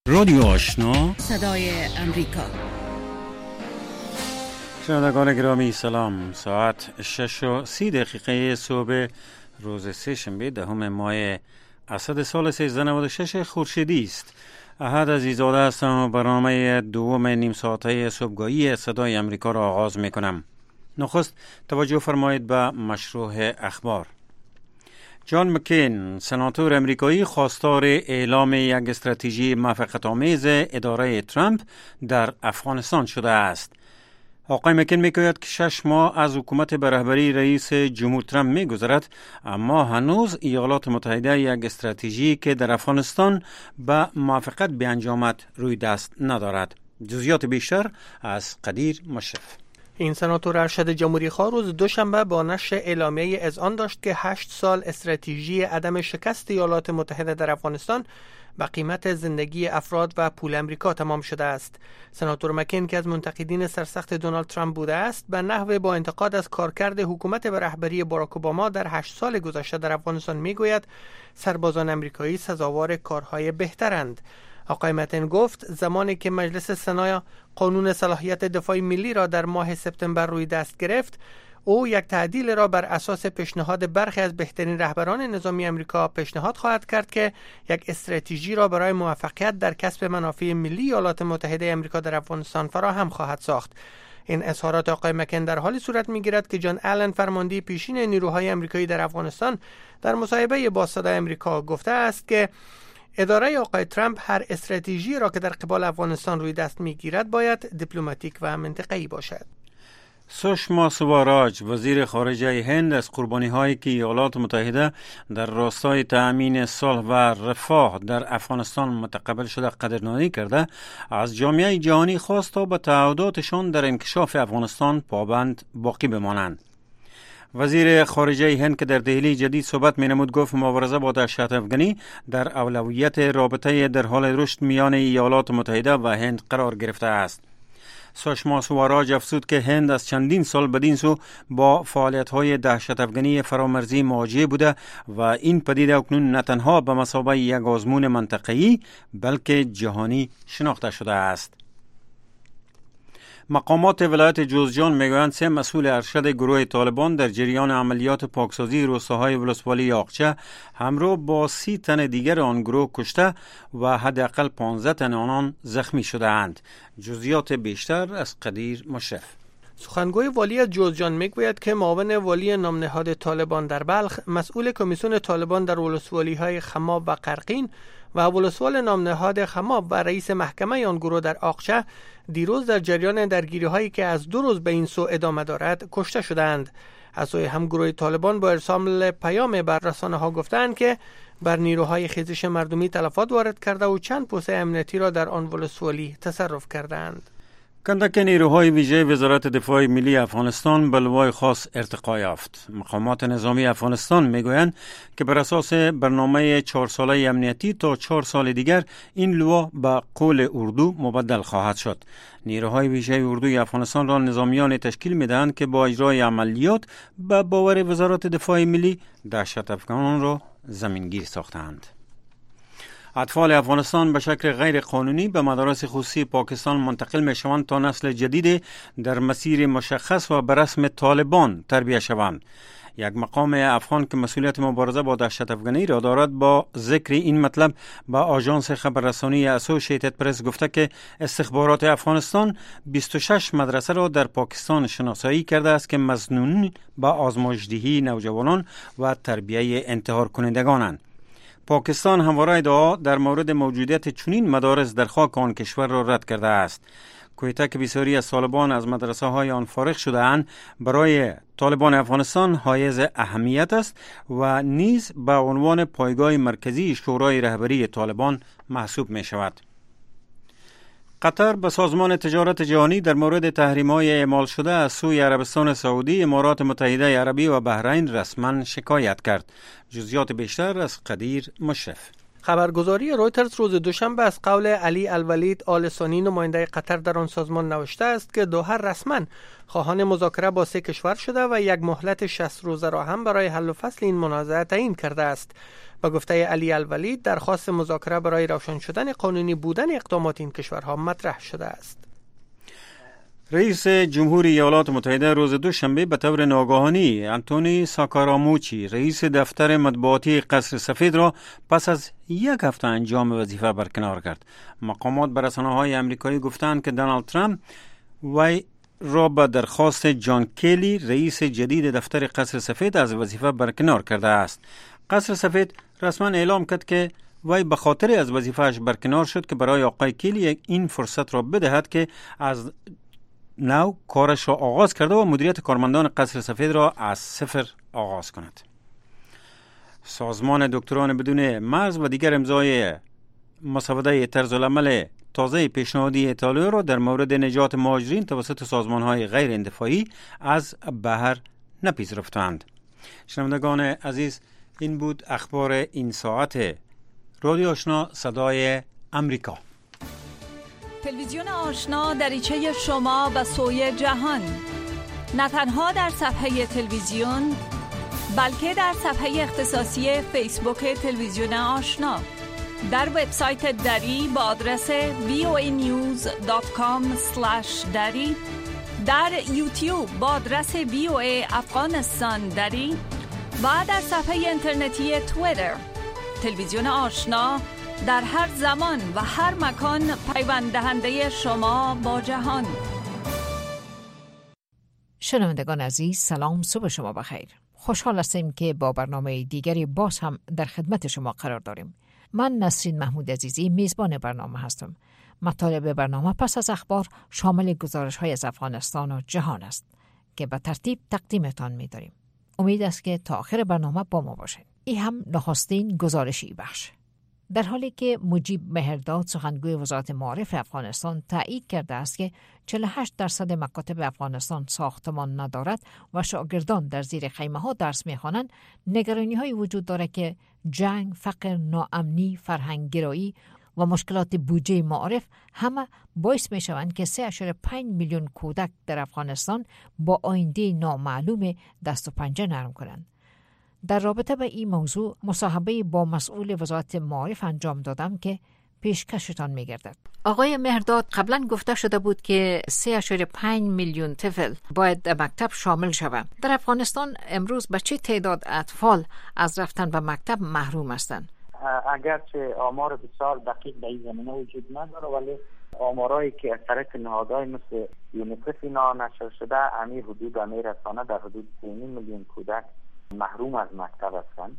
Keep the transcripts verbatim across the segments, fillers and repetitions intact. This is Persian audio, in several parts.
رادیو آشنا، صدای امریکا. شنوندگان گرامی سلام. ساعت شش و سی دقیقه صبح روز سه شنبه دهم ماه اسد سال سیزده نود و شش خورشیدی است. احد عزیزاده هستم و برنامه دوم نیم ساعته صبحگاهی صدای امریکا را آغاز می کنم. نخست توجه فرمایید به مشروع اخبار. جان مکین، سناتور امریکایی، خواستار اعلام یک استراتژی موافقت‌آمیز اداره ترامپ در افغانستان شده است. آقای مکین میگوید که شش ماه از حکومت به رهبری رئیس جمهور ترامپ میگذرد، اما هنوز ایالات متحده یک استراتژی که در افغانستان به موافقت بیانجامد روی دست ندارد. جزئیات بیشتر از قدیر مشرف. این سناتور ارشد جمهوری خواه روز دوشنبه با نشر اعلامیه اذعان داشت که هشت سال استراتژی عدم شکست ایالات متحده در افغانستان به قیمت زندگی افراد و پول امریکا تمام شده است. سناتور مکین که از منتقدین سرسخت دونالد ترامپ بوده است، به نحو با انتقاد از کارکرد حکومت به رهبری باراک اوباما در هشت سال گذشته در افغانستان میگوید سربازان امریکایی سزاوار کارهای بهترند. آقای متن گفت زمانی که مجلس سنا قانون صلاحیت دفاع ملی را در ماه سپتامبر روی دست گرفت، او یک تعدیل را بر اساس پیشنهاد برخی از بهترین رهبران نظامی امریکا پیشنهاد خواهد کرد که یک استراتژی را برای موفقیت در کسب منافع ملی ایالات متحده امریکا در افغانستان فراهم خواهد ساخت. این اظهارات آقای مکن در حالی صورت می‌گیرد که جان آلن، فرمانده پیشین نیروهای امریکایی در افغانستان، در مصاحبه با صدای امریکا گفته است که اداره آقای ترامپ هر استراتژی را که در قبال افغانستان روی دست میگیرد باید دیپلماتیک و منطقه‌ای باشد. سوشما سواراج، وزیر خارجه هند، از قربانی هایی که ایالات متحده در راستای تأمین صلح و رفاه در افغانستان متقبل شده قدردانی کرده، از جامعه جهانی خواست تا به تعهداتشان در انکشاف افغانستان پابند باقی بمانند. وزیر خارجه هند که در دهلی جدید صحبت می نمود گفت مبارزه با دهشت افغانی در اولویت رابطه در حال رشد میان ایالات متحده و هند قرار گرفته است. سوشما سواراج افزود که هند از چندین سال بدین سو با فعالیت‌های دهشت افغانی فرامرزی مواجه بوده و این پدیده اکنون نه تنها به مثابه یک آزمون منطقه‌ای بلکه جهانی شناخته شده است. مقامات ولایت جوزجان میگویند سه مسئول ارشد گروه طالبان در جریان عملیات پاکسازی روستاهای ولسوالی آقچه همراه با سی تن دیگر آن گروه کشته و حداقل پانزده تن آنان زخمی شده اند. جزئیات بیشتر از قدیر مشرف. سخنگوی والی جوزجان میگوید که معاون والی نامنهاد طالبان در بلخ، مسئول کمیسیون طالبان در ولسوالی‌های خماب و قرقین و ولسوال نامنهاد خماب و رئیس محکمه آن گروه در آقچه دیروز در جریان درگیری‌هایی که از دو روز به این سو ادامه دارد کشته شدند. از سوی هم گروه طالبان با ارسال پیام بر رسانه‌ها گفتند که بر نیروهای خیزش مردمی تلفات وارد کرده و چند پوسته امنیتی را در آن ولسوالی تصرف کردند. کندک نیروهای ویژه وزارت دفاع ملی افغانستان به لوای خاص ارتقا یافت. مقامات نظامی افغانستان میگویند که بر اساس برنامه چهار ساله امنیتی تا چهار سال دیگر این لوا به قول اردو مبدل خواهد شد. نیروهای ویژه اردوی افغانستان را نظامیان تشکیل میدهند که با اجرای عملیات به باور وزارت دفاع ملی دهشت افغانان را زمینگیر ساختند. اطفال افغانستان به شکل غیر قانونی به مدارس خصوصی پاکستان منتقل می شوند تا نسل جدید در مسیر مشخص و به رسم طالبان تربیت شوند. یک مقام افغان که مسئولیت مبارزه با دهشت افغانی را دارد با ذکر این مطلب به آژانس خبررسانی اسوسییتد پرس گفته که استخبارات افغانستان بیست و شش مدرسه را در پاکستان شناسایی کرده است که مظنون به آزمایشدهی نوجوانان و تربیت انتحار کنندگانند. پاکستان همواره ادعا در مورد موجودیت چنین مدارس در خاک آن کشور را رد کرده است. کویته که بسیاری از طالبان از مدرسه های آن فارغ شده اند برای طالبان افغانستان حایز اهمیت است و نیز به عنوان پایگاه مرکزی شورای رهبری طالبان محسوب می شود. قطر به سازمان تجارت جهانی در مورد تحریم‌های اعمال شده از سوی عربستان سعودی، امارات متحده عربی و بحرین رسما شکایت کرد. جزئیات بیشتر از قدیر مشرف. خبرگزاری رویترز روز دوشنبه از قول علی الولید آل ثانی نماینده قطر در آن سازمان نوشته است که دوحه رسما خواهان مذاکره با سه کشور شده و یک مهلت شصت روزه را هم برای حل و فصل این منازعه تعیین کرده است. با گفته علی الولید درخواست مذاکره برای روشن شدن قانونی بودن اقدامات این کشورها مطرح شده است. رئیس جمهوری ایالات متحده روز دوشنبه به طور ناگهانی انتونی ساکاراموچی رئیس دفتر مطبوعاتی قصر سفید را پس از یک هفته انجام وظیفه برکنار کرد. مقامات به رسانه‌های آمریکایی گفتند که دونالد ترامپ وی را به درخواست جان کیلی رئیس جدید دفتر قصر سفید از وظیفه برکنار کرده است. قصر سفید رسما اعلام کرد که وی به خاطر از وظیفه‌اش برکنار شد که برای آقای کیلی این فرصت را بدهد که از نو کارش را آغاز کرده و مدیریت کارمندان قصر سفید را از صفر آغاز کند. سازمان دکتران بدون مرز و دیگر امضای مسوده طرز العمل تازه پیشنهادی ایتالیا را در مورد نجات مهاجرین توسط سازمان‌های غیر انتفاعی از بحر نپذیرفتند. شنوندگان عزیز، این بود اخبار این ساعت رادیو آشنا صدای امریکا. تلویزیون آشنا دریچه شما به سوی جهان، نه تنها در صفحه تلویزیون بلکه در صفحه اختصاصی فیسبوک تلویزیون آشنا، در وبسایت دری با آدرس وی او ای نیوز دات کام اسلش دری، در یوتیوب با آدرس وی او ای افغانستان دری و در صفحه اینترنتی توییتر. تلویزیون آشنا در هر زمان و هر مکان پیوند دهنده شما با جهان. شنوندگان عزیز، سلام، صبح شما بخیر. خوشحال هستیم که با برنامه دیگری باز هم در خدمت شما قرار داریم. من نسرین محمود عزیزی میزبان برنامه هستم. مطالب برنامه پس از اخبار شامل گزارش‌های از افغانستان و جهان است که به ترتیب تقدیمتان می‌داریم. امید است که تا آخر برنامه با ما باشید. این هم نخستین گزارشی بخش. در حالی که مجیب مهرداد سخنگوی وزارت معارف افغانستان تایید کرده است که چهل و هشت درصد مکاتب افغانستان ساختمان ندارد و شاگردان در زیر خیمه ها درس می‌خوانند، نگرانی های وجود دارد که جنگ، فقر، ناامنی، فرهنگ گرایی و مشکلات بودجه معارف همه باعث می شوند که سه ممیز پنج میلیون کودک در افغانستان با آینده نامعلوم دست و پنجه نرم کنند. در رابطه به این موضوع مصاحبه با مسئول وزارت معارف انجام دادم که پیشکشتان می‌گردد. آقای مهرداد، قبلا گفته شده بود که سه ممیز پنج میلیون طفل باید در مکتب شامل شوند. در افغانستان امروز به چه تعداد اطفال از رفتن به مکتب محروم هستند؟ اگرچه آمار بسیار دقیق در این زمینه وجود نداره، ولی آمارایی که از طریق نهادهای مثل یونیسف اینا نشر شده، امی حدود امی رسانه در حدود سه میلیون کودک محروم از مکتب هستند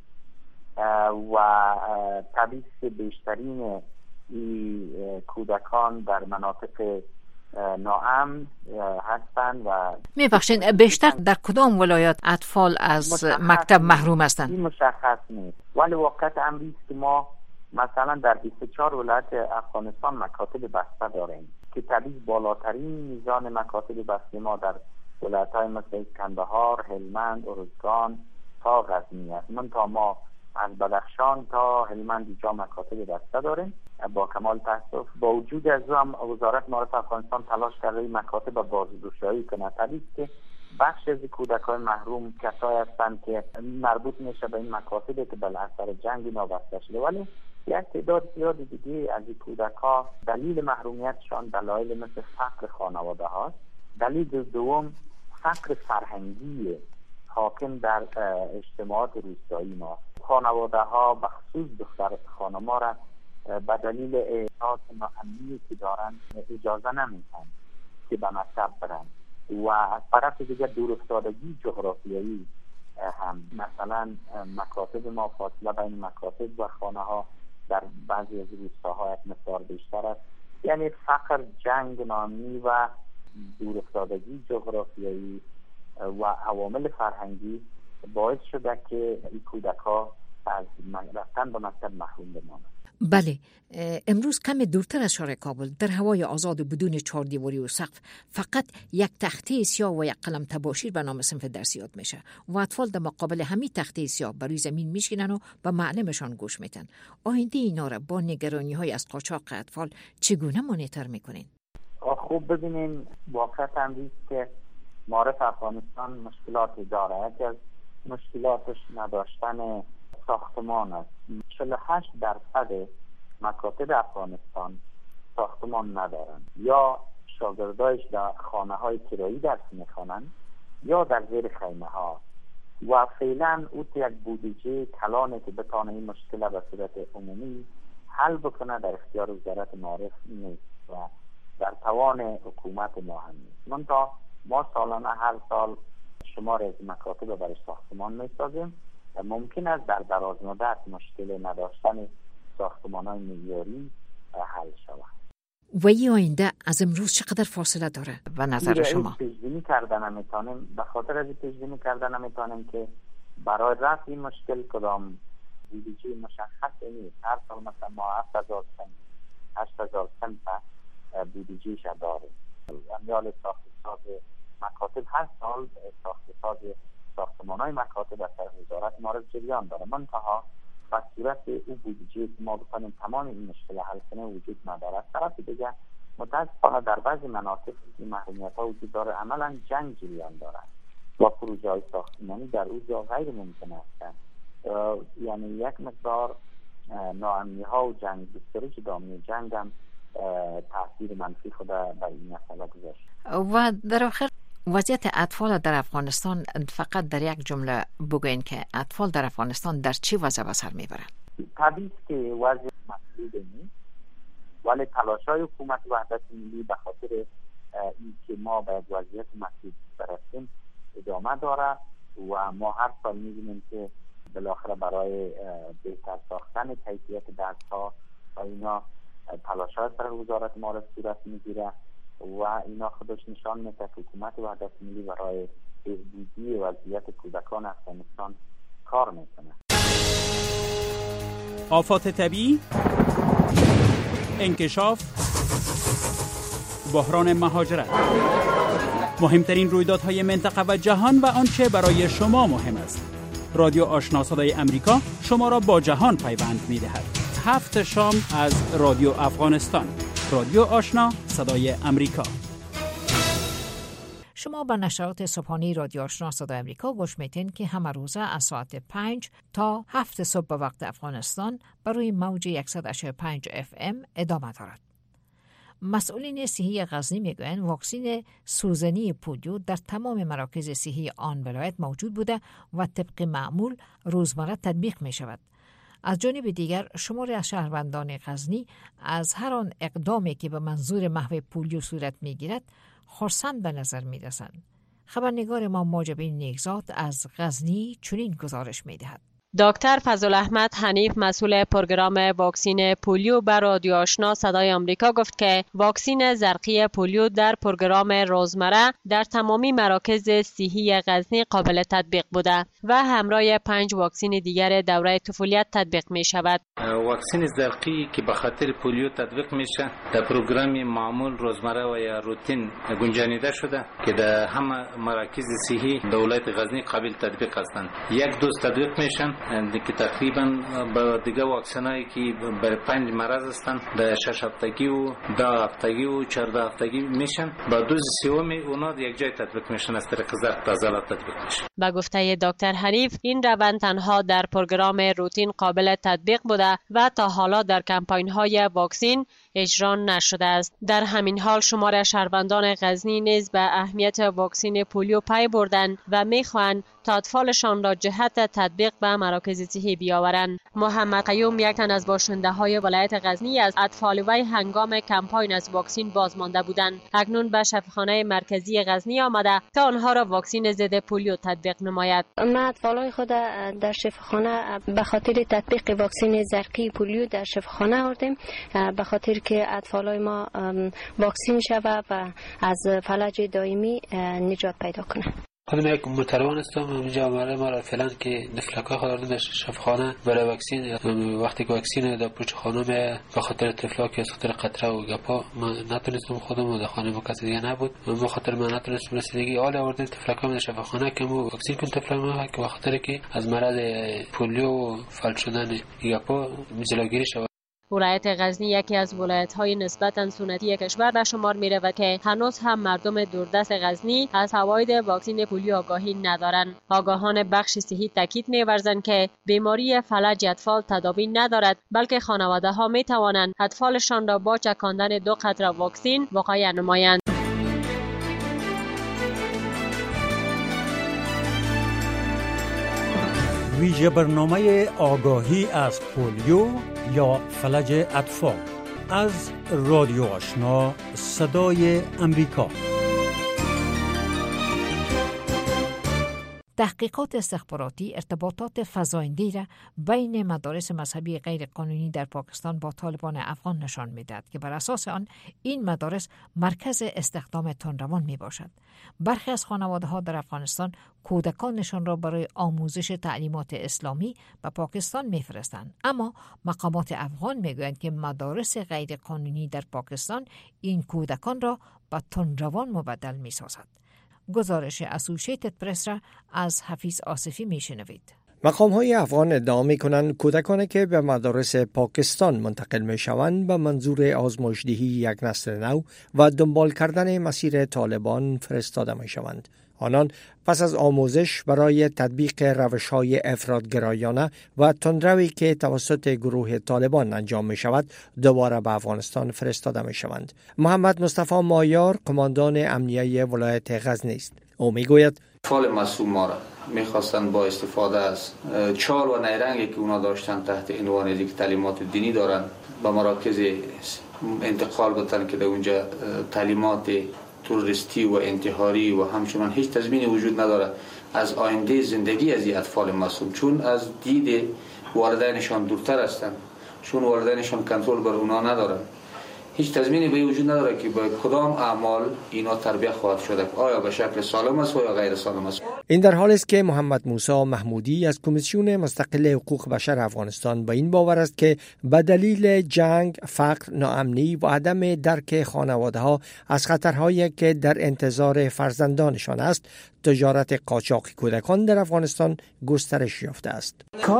و طبیعی بیشترین این کودکان در مناطق ناامن هستند. و میبخشید بیشتر در کدام ولایات اطفال از مکتب محروم هستند؟ این مشخص نیست، ولی واقعیت امری است که ما مثلا در بیست و چهار ولایت افغانستان مکاتب بسته داریم که طبیعی بالاترین میزان مکاتب بسته ما در ولایت‌های مثل کندهار، هلمند، ارزگان تا غزنی است. من تا ما از بدخشان تا هلمند اینجا مکاتب بسته داریم. با کمال تاسف با وجود از هم وزارت معارف افغانستان تلاش کرده مکاتب بازگشایی کنه. طبیعی که بخش از کودکان محروم کسایی هستند که مربوط میشه به این مکاتب که بل اثر جنگ نابسته شده، ولی یک تعداد زیاد دیگه از این کودک‌ها دلیل محرومیتشان دلایل مثل فقر خانواده هاست. دلیل دوم فقر فرهنگی حاکم در اجتماعات روستایی ما. خانواده ها بخصوص دختر خانم‌ها را به دلیل احساس ناامنی که دارن اجازه نمیدن که به مکتب برن و از طرف دیگر دور افتادگی جغرافیایی هم. مثلا مکاتب ما فاصله بین مکاتب و خانه ها در بعضی از روستاها یک مقدار بیشتر است. یعنی فقر، جنگ، ناامنی و دور افتادگی جغرافیایی و عوامل فرهنگی باعث شده که این کودک ها از رفتن به مکتب محروم بمانند. بله، امروز کم دورتر از شهر کابل در هوای آزاد و بدون چهاردیواری و سقف فقط یک تخته سیاه و یک قلم تباشیر به نام صنف درسی یاد میشه و اطفال در مقابل همین تخته سیاه بر روی زمین میشینن و به معلمشان گوش میدن. آینده اینا را با نگرانی های از قاچاق اطفال چگونه مانیتور میکنین؟ خوب ببینین، واقعا تنبیه که معارف افغانستان مشکلاتی داره. یکی از مشکلاتش نداشتن ساختمان است. چهل و هشت درصد مکاتب افغانستان ساختمان ندارن، یا شاگردایش در خانه های کرایی درس میخوانن یا در زیر خیمه ها، و فعلا او یک بودجه کلانه که بتانه این مشکل به صورت عمومی حل بکنه در اختیار وزارت معارف نیست و در توان حکومت ما هم نیست. منتها ما سالانه هر سال شمار از مکاتب برای ساختمان میسازیم و ممکن است در دراز مدت مشکل نداشتن ساختمان‌های معیاری حل شود. و این آینده از امروز چقدر فاصله داره و نظر شما؟ پیش‌بینی کردن نمیتونیم، به خاطر از پیش‌بینی کردن نمیتونیم که برای رفع این مشکل کدام بودجه مشخص نیست. هر سال مثلا ما هفت هزار سنت هشت هزار سنت بودجهش داریم. امیال ساخت ساز مکاتب هر سال ساخت ساز ساختمان‌های مکاتب از طرف وزارت معارف جریان داره. منتها به صورت او بودجه که ما بکنیم تمام این مشکل حل کنه وجود نداره. از طرف دیگه متاسفانه در بعضی مناطق این محرومیت‌ها وجود داره، عملاً جنگ جریان داره و پروژه‌های ساختمانی در او جا غیر ممکن است. یعنی یک مقدار ناامنی‌ها و جنگ بسیاری دامنه جنگ هم تاثیر منفی خود بر این مسئله گذاشت. و در آخر وضعیت اطفال در افغانستان فقط در یک جمله بگوین که اطفال در افغانستان در چه وضع به سر میبرند؟ طبیعی که وضع مطلوب نیست، ولی تلاش‌های حکومت وحدت ملی به خاطر اینکه ما به وضعیت مطلوب برسیم ادامه داره و ما هر سال می‌بینیم که بالاخره برای بهتر ساختن کیفیت درس‌ها و اینا تلاش‌های سر وزارت معارف صورت می‌گیره و اینا خودش نشان میده که حکومت وحدت ملی برای بهبودی وضعیت کودکان افغانستان کار میکنه. آفات طبیعی، انکشاف، بحران مهاجرت، مهمترین رویدادهای منطقه و جهان و آنچه برای شما مهم است. رادیو آشنا صدای امریکا شما را با جهان پیوند می‌دهد. هفت شام از رادیو افغانستان. رادیو آشنا صدای امریکا. شما به نشرات صبحانه رادیو آشنا صدای امریکا گوش میتین که همه روزه از ساعت پنج تا هفت صبح به وقت افغانستان بروی موج صد و هشتاد و پنج اف ام ادامه دارد. مسئولین صحی غزنی میگویند واکسن سوزنی پولیو در تمام مراکز صحی آن ولایت موجود بوده و طبق معمول روزمره تطبیق می شود. از جانب دیگر شماری از شهروندان غزنی از هر آن اقدامی که به منظور محو پولیو صورت میگیرد خرسند به نظر میرسند. خبرنگار ما ماجبین نیکزاد از غزنی چنین گزارش میدهد. دکتر فضل احمد حنیف مسئول پروگرام واکسن پولیو بر رادیو آشنا صدای آمریکا گفت که واکسن زرقی پولیو در پروگرام روزمره در تمامی مراکز صحی غزنی قابل تطبیق بوده و همراه پنج واکسن دیگر دوره طفولیت تطبیق می شود. واکسن زرقی که به خاطر پولیو تطبیق میشه در پروگرام معمول روزمره و یا روتین گنجانیده شده که در همه مراکز صحی دولت غزنی قابل تطبیق هستند. یک دوز تطبیق میشن که تقریبا با دیگه واکسنایی که برای پنج مرض هستند در شش هفتگی و ده هفتگی و چهارده هفتگی میشن. با دوز سوم اونا یک جای تطبیق میشن، از طریق زرق عضلات تطبیق میشن. با گفته دکتر حنیف این روند تنها در پروگرام روتین قابل تطبیق بوده و تا حالا در کمپاین های واکسن اجرا نشده است. در همین حال شمار شهروندان غزنی نیز به اهمیت واکسن پولیو پی بردند و میخواهند تا اطفالشان را جهت تطبیق به مراکز صحی بیاورند. محمد قیوم یک تن از باشنده های ولایت غزنی از اطفال وی هنگام کمپاین از واکسن بازمانده بودند. اکنون به شفاخانه مرکزی غزنی آمده تا آنها را واکسن ضد پولیو تطبیق نماید. ما اطفالای خود در شفاخانه به خاطر تطبیق واکسن زرقی پولیو در شفاخانه آوردیم، به خاطر که اطفالای ما واکسن شود و از فلج دائمی نجات پیدا کنه. خودم یک متروان هستم. اینجا برای ما را فعلا که نفلکای خود در شفاخانه برای واکسین، وقتی که واکسین در پوچ خانم به خاطر تفلاک یا خاطر قطره و گپا من نتونستم خودم در خانه با کسی دیگه نبود، به خاطر من نتونستم رسیدگی حال آوردن تفلکای در شفاخانه که مو واکسین کن تفلک ما که به خاطر که از مرض پولیو و فلج شدن گپا جلوگیری شود. ولایت غزنی یکی از ولایت‌های نسبتاً سنتی کشور به شمار می‌رود که هنوز هم مردم دوردست غزنی از فواید واکسن پولیو آگاهی ندارند. آگاهان بخش صحی تاکید می‌ورزند که بیماری فلج اطفال تداوی ندارد، بلکه خانواده‌ها می‌توانند اطفالشان را با چکاندن دو قطره واکسن وقایع نمایند. ویژه برنامه آگاهی از پولیو یا فلج اطفال از رادیو آشنا صدای امریکا. تحقیقات استخباراتی ارتباطات فزاینده‌ای را بین مدارس مذهبی غیرقانونی در پاکستان با طالبان افغان نشان می‌دهد که بر اساس آن این مدارس مرکز استخدام تندروان میباشد. برخی از خانواده‌ها در افغانستان کودکانشان را برای آموزش تعلیمات اسلامی به پاکستان میفرستند، اما مقامات افغان میگویند که مدارس غیرقانونی در پاکستان این کودکان را به تندروان مبدل میسازد. گزارش اسوشیتد پرس را از حفیظ آصفی میشنوید. مقام‌های افغان ادعا می‌کنند کودکانی که به مدارس پاکستان منتقل می‌شوند به منظور آزمایش‌دهی یک نسل نو و دنبال کردن مسیر طالبان فرستاده می‌شوند. آنان پس از آموزش برای تطبیق روش‌های افراط‌گرایانه و تندروی که توسط گروه طالبان انجام می‌شود دوباره به افغانستان فرستاده می‌شوند. محمد مصطفی مایار قماندان امنیه ولایت غزنی است. او می‌گوید اطفال معصوم ما را می‌خواستند با استفاده از چال و نیرنگی که اونا داشتن تحت عنوان اینکه تعلیمات دینی دارن به مراکز انتقال بتن که در اونجا تعلیمات تروریستی و انتحاری و همچنان هیچ تضمینی وجود نداره از آینده زندگی از این اطفال معصوم، چون از دید والدینشان دورتر هستند، چون والدینشان کنترل بر اونا ندارن، هیچ تضمینی به وجود نداره که با کدام اعمال اینا تربیت خواهد شده، آیا به شکل سالم است و یا غیر سالم است. این در حالی است که محمد موسی محمودی از کمیسیون مستقل حقوق بشر افغانستان با این باور است که به دلیل جنگ، فقر، ناامنی و عدم درک خانواده‌ها از خطرهایی که در انتظار فرزندانشان است، تجارت قاچاق کودکان در افغانستان گسترش یافته است.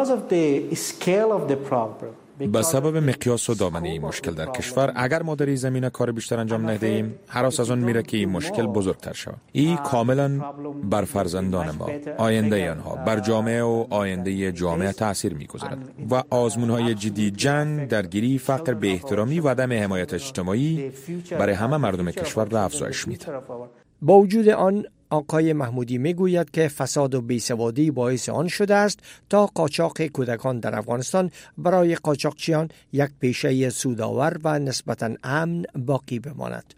به سبب مقیاس و دامنه این مشکل در کشور، اگر ما در این زمینه کار بیشتر انجام ندهیم، هراس از آن میره که این مشکل بزرگتر شود. این کاملا بر فرزندان ما، آینده آنها، بر جامعه و آینده جامعه تاثیر میگذارد و آزمون‌های جدی جنگ، درگیری، فقر، بی احترامی و عدم حمایت اجتماعی برای همه مردم کشور را افزایش میده. با وجود آن، آقای محمودی میگوید که فساد و بیسوادی باعث آن شده است تا قاچاق کودکان در افغانستان برای قاچاقچیان یک پیشه سودآور و نسبتاً امن باقی بماند.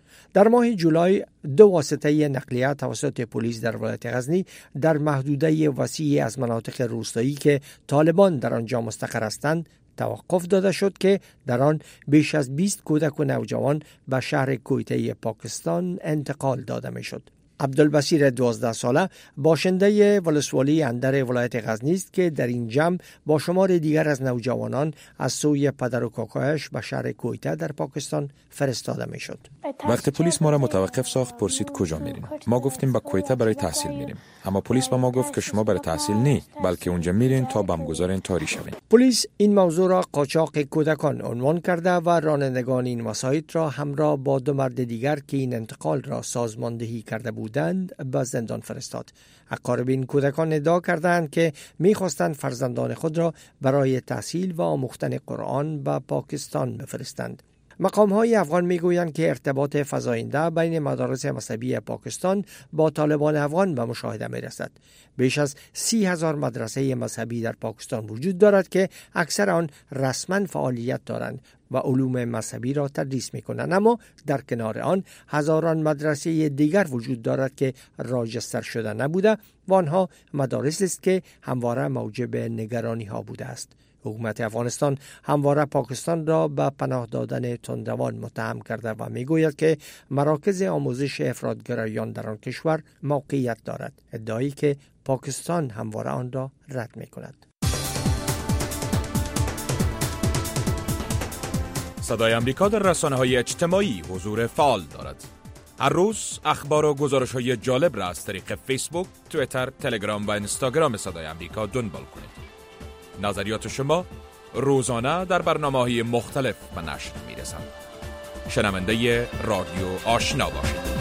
در ماه جولای دو واسطه نقلیه توسط پلیس در ولایت غزنی در محدوده وسیعی از مناطق روستایی که طالبان در آنجا مستقر هستند توقف داده شد که در آن بیش از بیست کودک و نوجوان به شهر کویته پاکستان انتقال داده میشد. عبدالبصیر دوازده ساله باشنده ولسوالی اندر ولایت غزنی است که در این جمع با شمار دیگر از نوجوانان از سوی پدر و کاکایش به شهر کویته در پاکستان فرستاده می شد. وقتی پلیس ما را متوقف ساخت پرسید کجا میرین؟ ما گفتیم به کویته برای تحصیل میریم، اما پلیس به ما گفت که شما برای تحصیل نی، بلکه اونجا میرین تا بمبگذار انتحاری شوین. پلیس این موضوع را قاچاق کودکان عنوان کرده و رانندگان این وسایط را همراه با دو مرد دیگر که این انتقال را سازماندهی کرده بودند به زندان فرستاد. اقارب این کودکان ادعا کردند که می‌خواستند فرزندان خود را برای تحصیل و آموختن قرآن به پاکستان بفرستند. مقام‌های افغان می‌گویند که ارتباط فزاینده بین مدارس مذهبی پاکستان با طالبان افغان به مشاهده می‌رسد. بیش از سی هزار مدرسه مذهبی در پاکستان وجود دارد که اکثر آن رسما فعالیت دارند و علوم مذهبی را تدریس می‌کنند، اما در کنار آن هزاران مدرسه دیگر وجود دارد که راجستر شده نبوده و آنها مدارس است که همواره موجب نگرانی‌ها بوده است. حکومت افغانستان همواره پاکستان را به پناه دادن تندروان متهم کرده و میگوید که مراکز آموزش افراطگرایان در آن کشور موقعیت دارد، ادعایی که پاکستان همواره آن را رد میکند. صدای امریکا در رسانه‌های اجتماعی حضور فعال دارد. هر روز اخبار و گزارش‌های جالب را از طریق فیسبوک، توییتر، تلگرام و اینستاگرام صدای امریکا دنبال کنید. نظریات شما روزانه در برنامه‌های مختلف به نشر می‌رسند. شنونده رادیو آشنا باشید.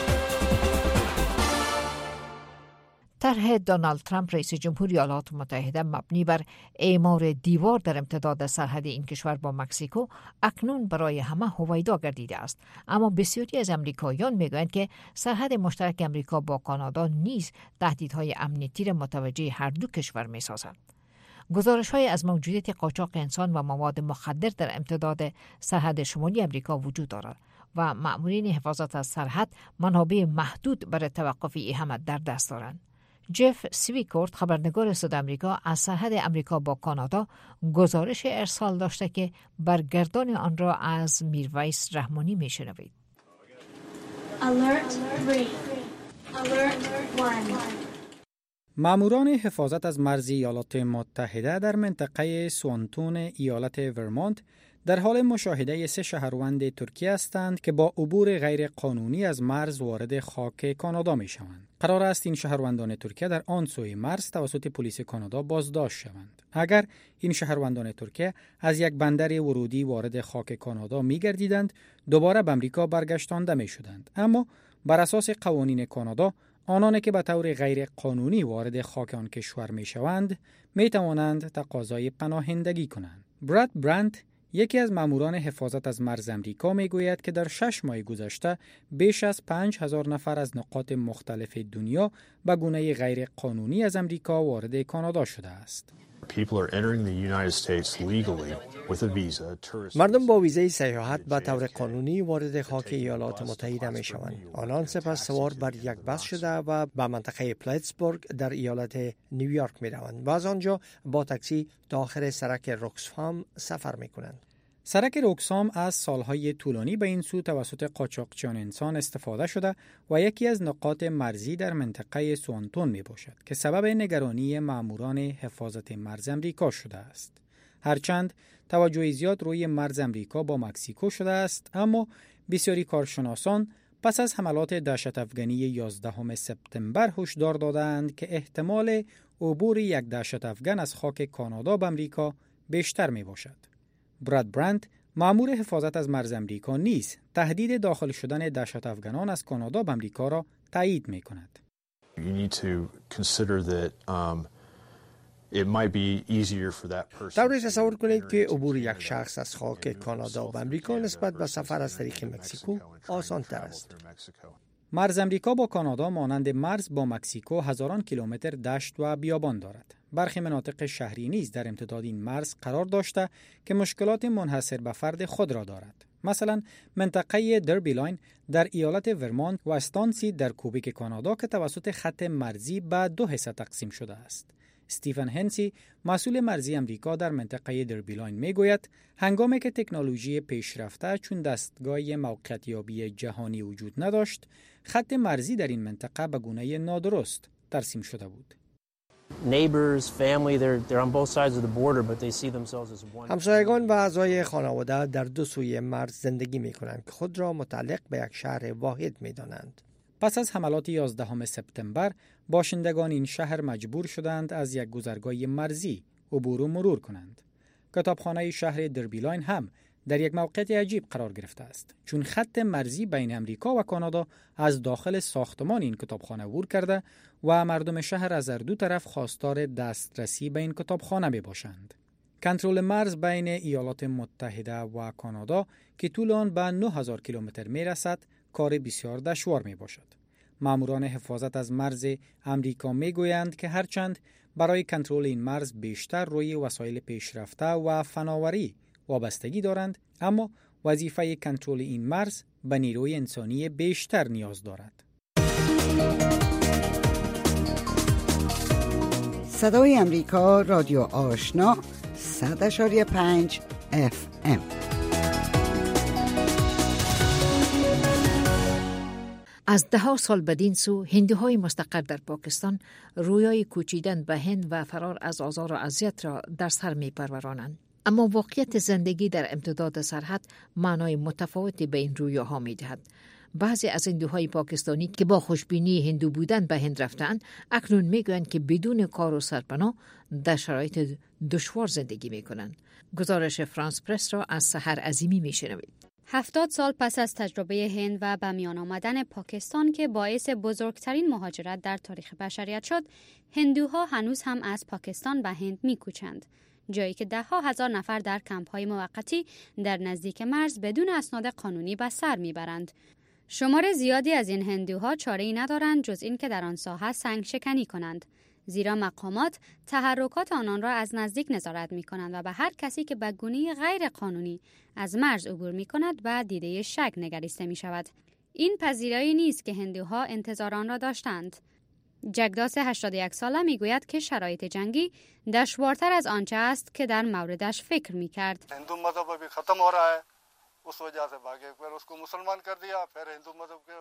طرح دونالد ترامپ رئیس جمهوری ایالات متحده مبنی بر اعمار دیوار در امتداد سرحد این کشور با مکزیکو اکنون برای همه هویدا گردیده است، اما بسیاری از امریکاییان میگویند که سرحد مشترک امریکا با کانادا نیز تهدیدهای امنیتی را متوجه هر دو کشور میسازد. گزارش‌های از موجودیت قاچاق انسان و مواد مخدر در امتداد سرحد شمالی امریکا وجود دارد و مأمورین حفاظت از سرحد منابع محدود برای توقف این همه در دست دارند. جف سویکورت، خبرنگار صدای امریکا از سرحد امریکا با کانادا، گزارش ارسال داشته که برگردان آن را از میرویس رحمانی میشنوید. ماموران حفاظت از مرز ایالات متحده در منطقه سوانتون ایالت ورمونت در حال مشاهده سه شهروند ترکی هستند که با عبور غیر قانونی از مرز وارد خاک کانادا می شوند. قرار است این شهروندان ترکی در آن سوی مرز توسط پلیس کانادا بازداشت شوند. اگر این شهروندان ترکی از یک بندر ورودی وارد خاک کانادا می گردیدند، دوباره به امریکا برگشتانده می شدند. اما بر اساس قوانین کانادا، آنان که به طور غیر قانونی وارد خاک آن کشور می شوند، می توانند تقاضای پناهندگی کنند. براد برانت، یکی از ماموران حفاظت از مرز امریکا، میگوید که در شش ماه گذشته بیش از پنج هزار نفر از نقاط مختلف دنیا به گونه غیر قانونی از امریکا وارد کانادا شده است. مردم با ویزای سیاحت به طور قانونی وارد خاک ایالات متحده می شوند. آنان سپس سوار بر یک بس شده و به منطقه پلاتسبورگ در ایالت نیویورک می روند و از آنجا با تاکسی تا آخر سرک روکسهام سفر می کنند. سرک روکسهام از سالهای طولانی به این سو توسط قاچاقچیان انسان استفاده شده و یکی از نقاط مرزی در منطقه سوانتون می باشد که سبب نگرانی ماموران حفاظت مرز امریکا شده است. هرچند توجه زیاد روی مرز امریکا با مکزیکو شده است، اما بسیاری کارشناسان پس از حملات دهشت افغانی یازدهم سپتامبر هشدار دادند که احتمال عبور یک دهشت افغان از خاک کانادا به امریکا بیشتر می باشد. براد برانت، مأمور حفاظت از مرز امریکا، نیز تهدید داخل شدن دهشت افغانان از کانادا به امریکا را تایید می کند. طوری تصور کنید که عبور یک شخص از خاک کانادا به امریکا نسبت به سفر از طریق مکزیکو آسان تر است. مرز امریکا با کانادا مانند مرز با مکزیکو هزاران کیلومتر دشت و بیابان دارد. برخی مناطق شهری نیز در امتداد این مرز قرار داشته که مشکلات منحصر به فرد خود را دارد. مثلا منطقه دربی لاین در ایالت ورمونت و استانسی در کوبیک کانادا که توسط خط مرزی به دو حصه تقسیم شده است. استیفن هنسی، مسئول مرزی امریکا در منطقه دربی لاین، میگوید هنگامی که تکنولوژی پیشرفته چون دستگاه موقعیت‌یابی جهانی وجود نداشت، خط مرزی در این منطقه به گونه نادرست ترسیم شده بود. همسایگان و اعضای خانواده در دو سوی مرز زندگی می‌کنند که خود را متعلق به یک شهر واحد می‌دانند. پس از حملات یازدهم سپتامبر، باشندگان این شهر مجبور شدند از یک گذرگاه مرزی عبور و مرور کنند. کتابخانه شهر دربی لاین هم در یک موقعیت عجیب قرار گرفته است، چون خط مرزی بین امریکا و کانادا از داخل ساختمان این کتابخانه عبور کرده و مردم شهر از هر دو طرف خواستار دسترسی به این کتابخانه می باشند. کنترل مرز بین ایالات متحده و کانادا که طول آن به نه هزار کیلومتر می رسد، کار بسیار دشوار می باشد. ماموران حفاظت از مرز امریکا می گویند که هرچند برای کنترل این مرز بیشتر روی وسایل پیشرفته و فناوری وابستگی دارند، اما وظیفه کنترل این مرز به نیروی انسانی بیشتر نیاز دارد. صدای امریکا، رادیو آشنا، صد اشاری پنج اف ام. از ده ها سال بدین سو هندوهای مستقر در پاکستان رویای کوچیدن به هند و فرار از آزار و اذیت را در سر می پرورانند. اما واقعیت زندگی در امتداد سرحد معنای متفاوتی به این رویاها می دهد. بعضی از هندوهای پاکستانی که با خوشبینی هندو بودن به هند رفتند اکنون می گویند که بدون کار و سرپناه در شرایط دشوار زندگی می کنند. گزارش فرانس پرس را از سحر عظیمی می شنوید. هفتاد سال پس از تجربه هند و به میان آمدن پاکستان که باعث بزرگترین مهاجرت در تاریخ بشریت شد، هندوها هنوز هم از پاکستان به هند می‌کوچند، جایی که ده ها هزار نفر در کمپ‌های موقتی در نزدیک مرز بدون اسناد قانونی به سر میبرند. شمار زیادی از این هندوها چاره‌ای ندارند جز این که در آن ساحه سنگ شکنی کنند، زیرا مقامات تحرکات آنان را از نزدیک نظارت می کنند و به هر کسی که به گونه غیر قانونی از مرز عبور می کند به دیده شک نگریسته می شود. این پذیرایی نیست که هندوها انتظار آن را داشتند. جگداس هشتاد و یک ساله می گوید که شرایط جنگی دشوارتر از آنچه است که در موردش فکر می کرد. هندو مذهب ابھی ختم ہو رہا ہے، اس وجہ سے بھاگے، پھر اس کو مسلمان کر دیا، پھر هندو مذهب کے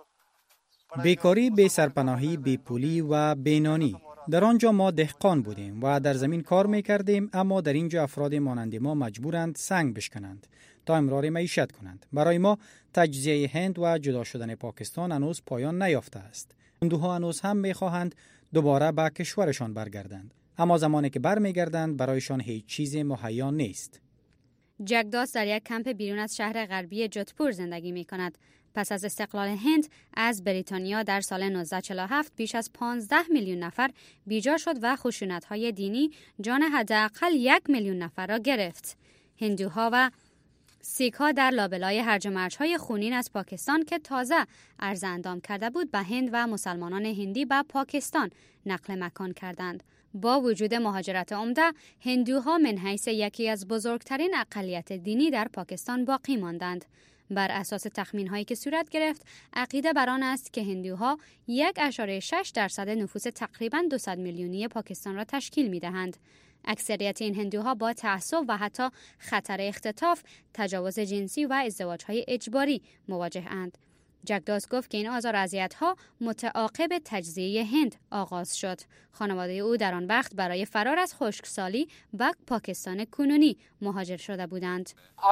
بیکاری، بی سرپناهی، بی پولی و بینانی. در آنجا ما دهقان بودیم و در زمین کار می کردیم، اما در اینجا افراد مانند ما مجبورند سنگ بشکنند تا امرار معیشت کنند. برای ما تجزیه هند و جدا شدن پاکستان هنوز پایان نیافته است. هندوها هنوز هم می خواهند دوباره به کشورشان برگردند، اما زمانی که برمیگردند برایشان هیچ چیز مهیا نیست. جگداس در یک کمپ بیرون از شهر غربی جودپور زندگی می کند. پس از استقلال هند از بریتانیا در سال نوزده چهل و هفت بیش از پانزده میلیون نفر بیجا شد و خشونت‌های دینی جان حداقل یک میلیون نفر را گرفت. هندوها و سیک‌ها در لابلای هرج و مرج‌های خونین از پاکستان که تازه عرض اندام کرده بود به هند و مسلمانان هندی به پاکستان نقل مکان کردند. با وجود مهاجرت عمده، هندوها من حیث یکی از بزرگترین اقلیت دینی در پاکستان باقی ماندند. بر اساس تخمین‌هایی که صورت گرفت، عقیده بر آن است که هندوها یک اشاره شش درصد نفوس تقریباً دویست میلیونی پاکستان را تشکیل می‌دهند. اکثریت این هندوها با تعصب و حتی خطر اختطاف، تجاوز جنسی و ازدواج‌های اجباری مواجه‌اند. جگداس گفت که این آزار و اذیت‌ها متعاقب تجزیه هند آغاز شد. خانواده او در آن وقت برای فرار از خشکسالی به پاکستان کنونی مهاجر شده بودند.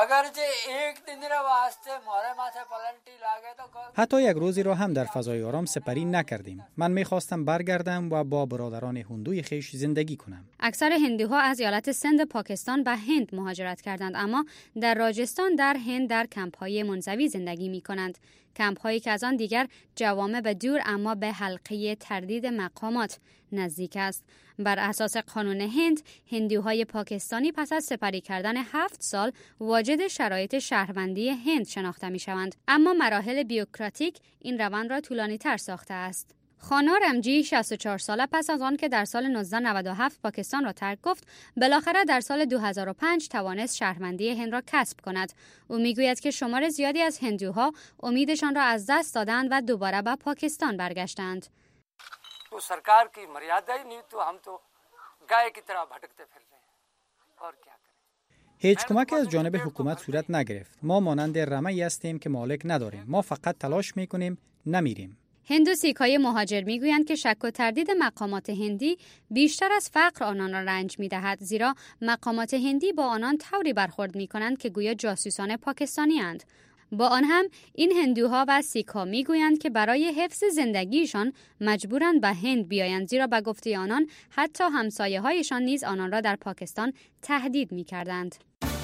حتی یک روزی را هم در فضای آرام سپری نکردیم. من می‌خواستم برگردم و با برادران هندوی خویش زندگی کنم. اکثر هندوها از ایالت سند پاکستان به هند مهاجرت کردند، اما در راجستان در هند در کمپ‌های منزوی زندگی می‌کنند. کمپ‌هایی که از آن دیگر جوامع به دور اما به حلقه تردید مقامات نزدیک است. بر اساس قانون هند، هندوهای پاکستانی پس از سپری کردن هفت سال واجد شرایط شهروندی هند شناخته می‌شوند، اما مراحل بیوکراتیک این روند را طولانی‌تر ساخته است. خانا رمجی شصت و چهار ساله پس از آن که در سال نوزده نود و هفت پاکستان را ترک گفت، بالاخره در سال دو هزار و پنج توانست شهروندی هند را کسب کند. او میگوید که شمار زیادی از هندوها امیدشان را از دست دادند و دوباره به پاکستان برگشتند. تو سرکار کی مریادائی نہیں تو ہم تو گائے کی طرح بھٹکتے پھر رہے ہیں اور کیا کریں. هیچ کمک از جانب حکومت صورت نگرفت. ما مانند رمه‌ای هستیم که مالک نداریم. ما فقط تلاش میکنیم نمیریم. هندو سیک‌های مهاجر میگویند که شک و تردید مقامات هندی بیشتر از فقر آنان را رنج میدهد، زیرا مقامات هندی با آنان طوری برخورد میکنند که گویا جاسوسان پاکستانی اند. با آن هم این هندوها و سیک‌ها میگویند که برای حفظ زندگیشان مجبورند به هند بیایند، زیرا به گفته آنان حتی همسایه‌هایشان نیز آنان را در پاکستان تهدید میکردند.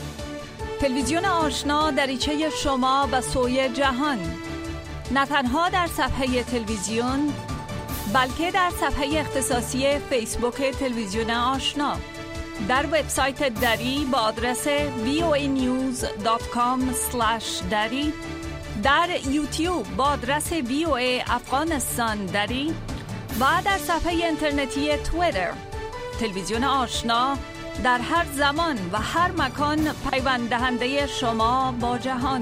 تلویزیون آشنا دریچه شما به سوی جهان، نه تنها در صفحه تلویزیون بلکه در صفحه اختصاصی فیسبوک تلویزیون آشنا، در وبسایت دری با آدرس وی او ای نیوز دات کام اسلش دری، در یوتیوب با آدرس وی او ای افغانستان دری و در صفحه اینترنتی توییتر. تلویزیون آشنا در هر زمان و هر مکان پیوند دهنده شما با جهان.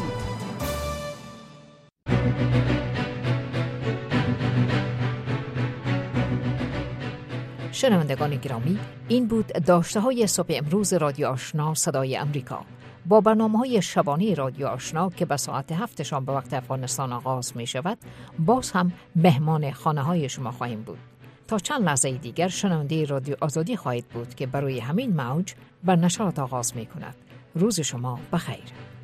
شنوندگان گرامی، این بود داشته های صبح امروز رادیو آشنا صدای امریکا. با برنامه های شبانه رادیو آشنا که به ساعت هفت شام به وقت افغانستان آغاز می شود، باز هم مهمان خانه های شما خواهیم بود. تا چند لحظه دیگر شنونده رادیو آزادی خواهید بود که برای همین موج بر نشرات آغاز می کند. روز شما بخیر.